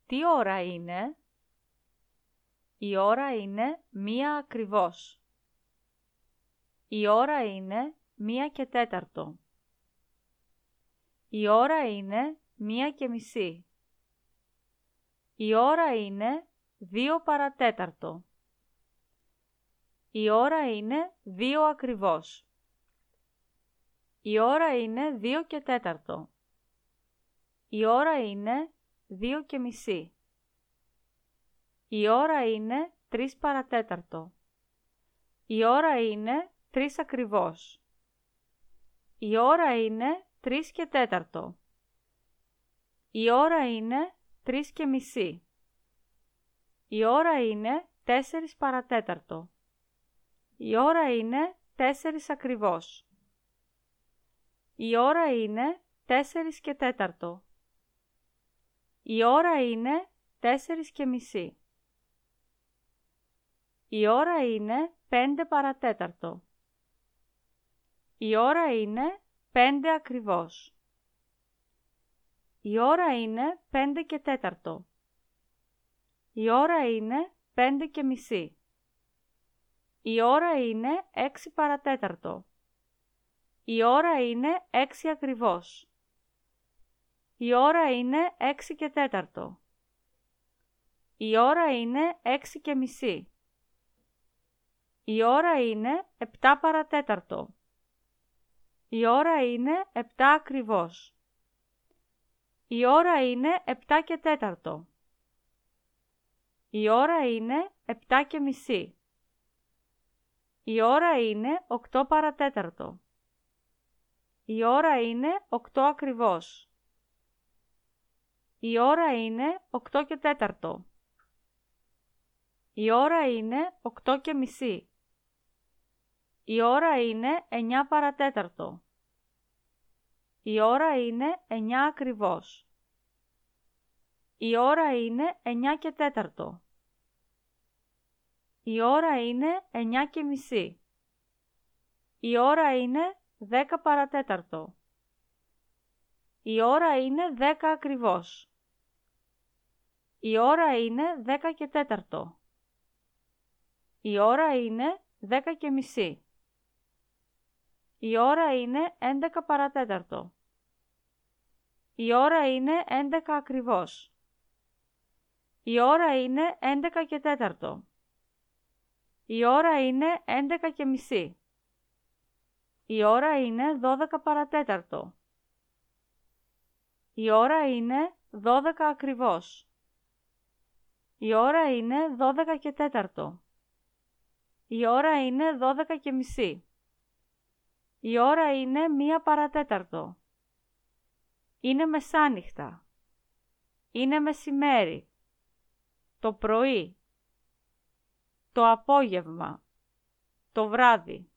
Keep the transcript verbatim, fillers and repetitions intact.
Τι ώρα είναι? Η ώρα είναι μία ακριβώς. Η ώρα είναι μία και τέταρτο. Η ώρα είναι μία και μισή. Η ώρα είναι δύο παρατέταρτο. Η ώρα είναι δύο ακριβώς. Η ώρα είναι δύο και τέταρτο. Η ώρα είναι δύο και μισή. Η ώρα είναι τρεις παρατέταρτο. Η ώρα είναι τρεις ακριβώς. Η ώρα είναι τρεις και τέταρτο. Η ώρα είναι τρεις και μισή. Η ώρα είναι τέσσερις παρατέταρτο. Η ώρα είναι τέσσερις ακριβώς. Η ώρα είναι τέσσερις και τέταρτο. Η ώρα είναι τέσσερις και μισή. Η ώρα είναι πέντε παρατέταρτο. Η ώρα είναι πέντε ακριβώς. Η ώρα είναι πέντε και τέταρτο. Η ώρα είναι πέντε και μισή. Η ώρα είναι έξι παρατέταρτο. Η ώρα είναι έξι ακριβώς. Η ώρα είναι έξι και τέταρτο. Η ώρα είναι έξι και μισή. Η ώρα είναι επτά παρατέταρτο. Η ώρα είναι επτά ακριβώς. Η ώρα είναι επτά και τέταρτο. Η ώρα είναι επτά και μισή. Η ώρα είναι οκτώ παρατέταρτο. Η ώρα είναι οκτώ ακριβώς. Η ώρα είναι οκτώ και τέταρτο. Η ώρα είναι οκτώ και μισή. Η ώρα είναι εννιά παρατέταρτο. Η ώρα είναι εννιά ακριβώς. Η ώρα είναι εννιά και τέταρτο. Η ώρα είναι εννιά και μισή. Η ώρα είναι δέκα παρατέταρτο. Η ώρα είναι δέκα ακριβώς. Η ώρα είναι δέκα και τέταρτο. Η ώρα είναι δέκα και μισή. Η ώρα είναι έντεκα παρατέταρτο. Η ώρα είναι έντεκα ακριβώς. Η ώρα είναι έντεκα και τέταρτο. Η ώρα είναι έντεκα και μισή. Η ώρα είναι δώδεκα παρατέταρτο. Η ώρα είναι δώδεκα ακριβώς. Η ώρα είναι δώδεκα και τέταρτο. Η ώρα είναι δώδεκα και μισή. Η ώρα είναι μία παρατέταρτο. Είναι μεσάνυχτα. Είναι μεσημέρι. Το πρωί. Το απόγευμα. Το βράδυ.